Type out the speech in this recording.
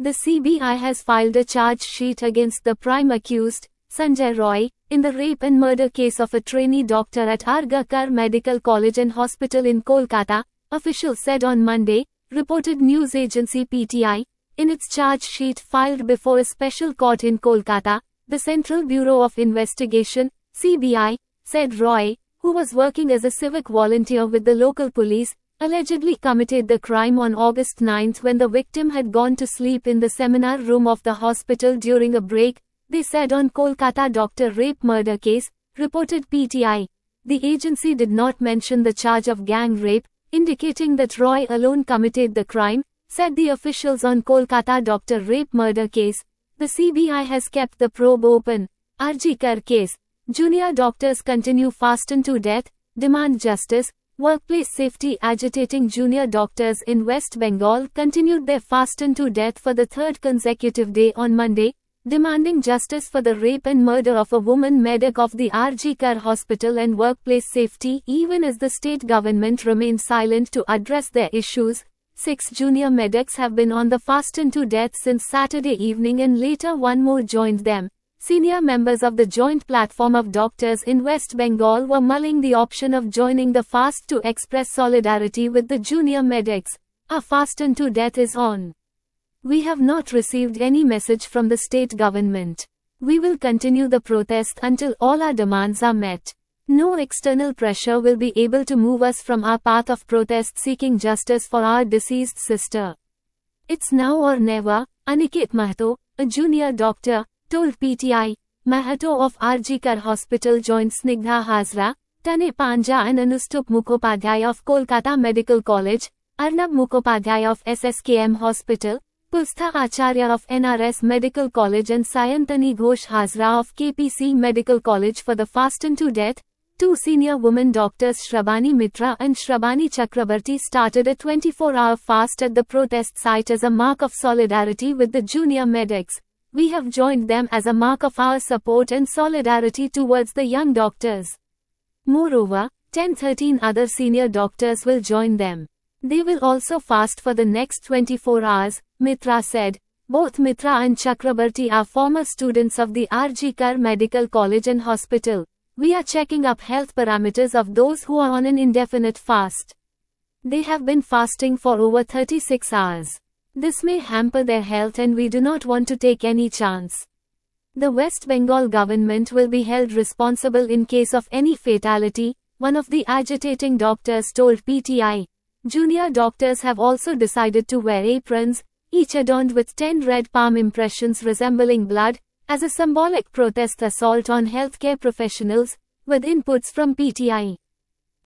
The CBI has filed a charge sheet against the prime accused, Sanjay Roy, in the rape and murder case of a trainee doctor at Argakar Medical College and Hospital in Kolkata, officials said on Monday, reported news agency PTI. In its charge sheet filed before a special court in Kolkata, the Central Bureau of Investigation, CBI, said Roy, who was working as a civic volunteer with the local police, allegedly committed the crime on August 9 when the victim had gone to sleep in the seminar room of the hospital during a break, they said on Kolkata doctor rape murder case, reported PTI. The agency did not mention the charge of gang rape, indicating that Roy alone committed the crime, said the officials on Kolkata doctor rape murder case. The CBI has kept the probe open. RG Kar case. Junior doctors continue fasten to death, demand justice. Workplace safety agitating junior doctors in West Bengal continued their fasten to death for the third consecutive day on Monday, demanding justice for the rape and murder of a woman medic of the RG Kar Hospital and workplace safety even as the state government remains silent to address their issues. 6 junior medics have been on the fasten to death since Saturday evening and later one more joined them. Senior members of the Joint Platform of Doctors in West Bengal were mulling the option of joining the fast to express solidarity with the junior medics. Our fasten to death is on. We have not received any message from the state government. We will continue the protest until all our demands are met. No external pressure will be able to move us from our path of protest seeking justice for our deceased sister. It's now or never, Aniket Mahato, a junior doctor, told PTI. Mahato of RG Kar Hospital joined Snigdha Hazra, Tane Panja and Anustup Mukhopadhyay of Kolkata Medical College, Arnab Mukhopadhyay of SSKM Hospital, Pustha Acharya of NRS Medical College and Sayantani Ghosh Hazra of KPC Medical College for the fasten to death. 2 senior women doctors Shrabani Mitra and Shrabani Chakrabarti started a 24-hour fast at the protest site as a mark of solidarity with the junior medics. We have joined them as a mark of our support and solidarity towards the young doctors. Moreover, 10-13 other senior doctors will join them. They will also fast for the next 24 hours, Mitra said. Both Mitra and Chakrabarti are former students of the RG Kar Medical College and Hospital. We are checking up health parameters of those who are on an indefinite fast. They have been fasting for over 36 hours. This may hamper their health and we do not want to take any chance. The West Bengal government will be held responsible in case of any fatality, one of the agitating doctors told PTI. Junior doctors have also decided to wear aprons, each adorned with 10 red palm impressions resembling blood, as a symbolic protest assault on healthcare professionals, with inputs from PTI.